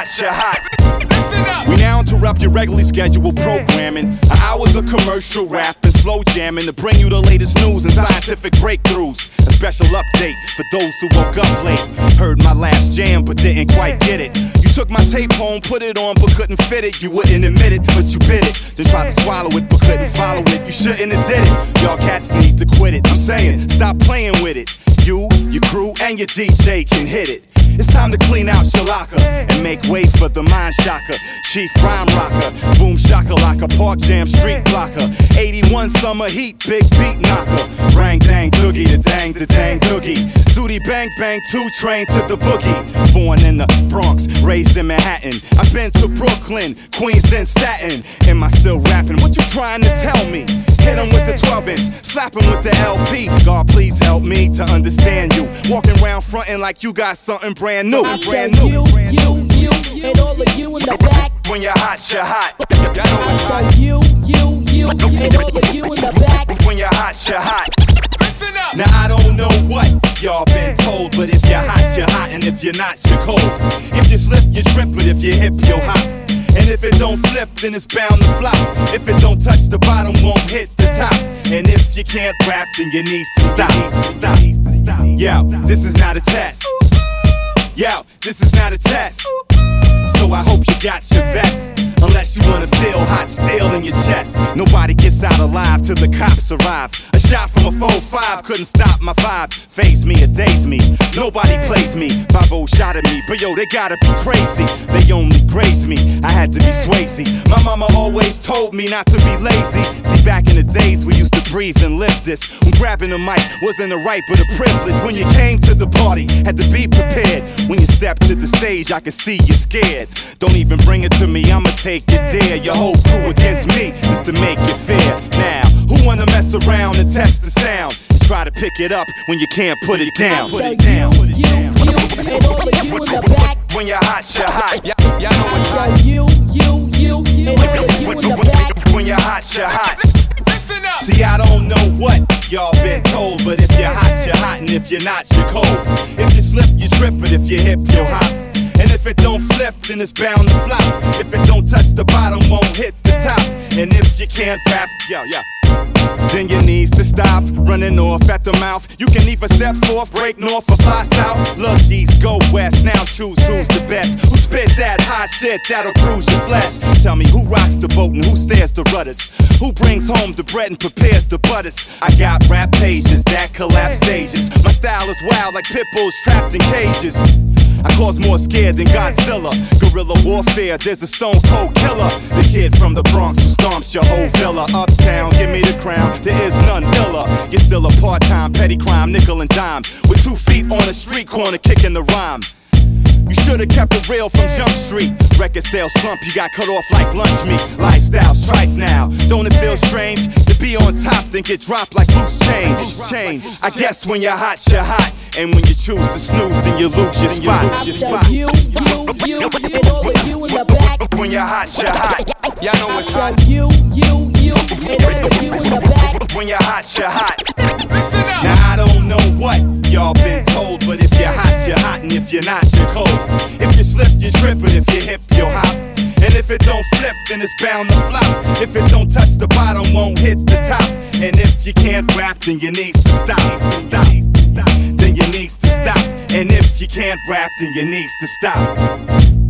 hot, you're hot. We now interrupt your regularly scheduled programming. Hours of commercial rap and slow jamming to bring you the latest news and scientific breakthroughs. A special update for those who woke up late. Heard my last jam but didn't quite get it. You took my tape home, put it on but couldn't fit it. You wouldn't admit it, but you bit it. Then tried to swallow it but couldn't follow it. You shouldn't have did it. Y'all cats need to quit it. I'm saying, stop playing with it. You, your crew, and your DJ can hit it. It's time to clean out your locker and make way for the mind shocker. Chief rhyme rocker, boom shakalaka, park jam, street blocker. 81 summer heat, big beat knocker. Rang dang doogie, the dang doogie. Zooty bang bang, 2 Train to the boogie. Born in the Bronx, raised in Manhattan. I've been to Brooklyn, Queens, and Staten. Am I still rapping? What you trying to tell me? Hit him with the 12-inch, slap him with the LP. God, please help me to understand you. Walking around fronting like you got something brand new. I said you, and all of you in the back. When you're hot, you're hot. I said you, and all of you in the back. When you're hot, you're hot. Listen up. Now I don't know what y'all been told, but if you're hot, you're hot, and if you're not, you're cold. If you slip, you trip, but if you hip, you're hot. And if it don't flip, then it's bound to flop. If it don't touch the bottom, won't hit the top. And if you can't rap, then you needs to stop. Yo, this is not a test. Yo, this is not a test. So I hope you got your vest. Unless you wanna feel hot steel in your chest. Nobody gets out alive till the cops arrive. A shot from a 4-5 couldn't stop my vibe. Phase me or daze me. Nobody plays me. 5-0 shot at me, but yo, they gotta be crazy. They only graze me. I had to be Swayze. My mama always told me not to be lazy. See, back in the days we used to breathe and live this. When grabbing the mic wasn't a right but a privilege. When you came to the party, had to be prepared. When you stepped to the stage, I could see you scared. Don't even bring it to me, I'ma take it there. Your whole crew against me just to make you fair. Now, who wanna mess around and test the sound? And try to pick it up when you can't put it down. Put it down. You, and all of you in the back. When you're hot, you're hot. Y'all know it's hot. You, and all of you in the back. When you're hot, you're hot. See, I don't know what y'all been told, but if you're hot, you're hot, and if you're not, you're cold. If you slip, you trip, but if you hip, you're hot. And if it don't flip, then it's bound to flop. If it don't touch the bottom, won't hit the top. And if you can't rap, then you needs to stop running off at the mouth. You can either step forth, break north, or fly south. Look east, go west, now choose who's the best. Who spit that hot shit that'll bruise your flesh? Tell me who rocks the boat and who stares the rudders? Who brings home the bread and prepares the butters? I got rap pages that collapse stages. My style is wild like pit bulls trapped in cages. I cause more scared than Godzilla. Guerrilla warfare, there's a stone cold killer. The kid from the Bronx who stomps your whole villa. Uptown, give me the crown, there is none iller. You're still a part-time petty crime, nickel and dime. With 2 feet on a street corner kicking the rhyme. You should've kept it real from Jump Street. Record sales slump, you got cut off like lunch meat. Lifestyle strife now, don't it feel strange? To be on top, then get dropped like loose change. I guess when you're hot, and when you choose to snooze, then you lose your spot. I said you, and all of you in the back. When you're hot, Y'all know it's hot. You, and all of you in the back. When you're hot, Now I don't know what y'all been told, but if you're hot, and if you're not, you're cold. If you slip, you trip, but if you hip, you're hot. And if it don't flip, then it's bound to flop. If it don't touch the bottom, won't hit the top. And if you can't rap, then you needs to stop. Then you needs to stop. And if you can't rap, then you needs to stop.